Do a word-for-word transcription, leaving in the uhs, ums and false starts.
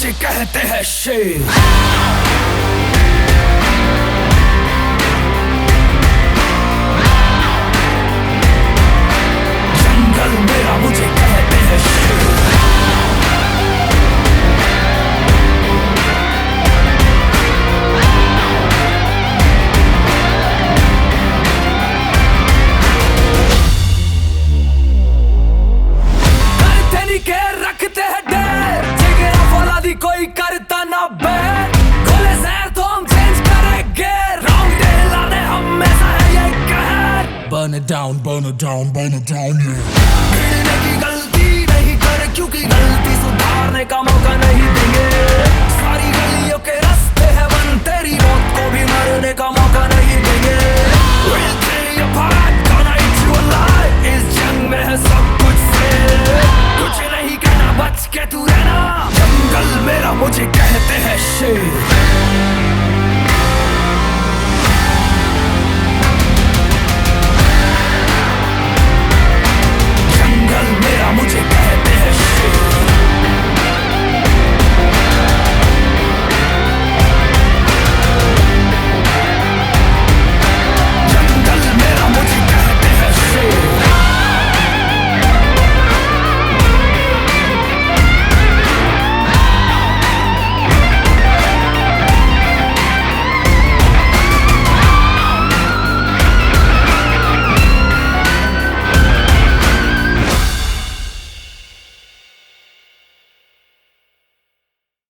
मुझे कहते हैं शेर। जंगल मेरा मुझे कहते हैं शेर। करते नहीं के रखते हैं डेर, जिगरा फौलादी कोई करता ना बैर। खोले जहर तो हम चेंज करेंगे, राउंड दे लाने हमेशा है ये कहर। Burn it down, burn it down, burn it down, yeah. गिरने की गलती नहीं करे, क्योंकि गलती सुधारने का मौका नहीं देंगे। सारी गलियों के रास्ते हैं बंद, तेरी मौत को भी मरने का मौका नहीं देंगे।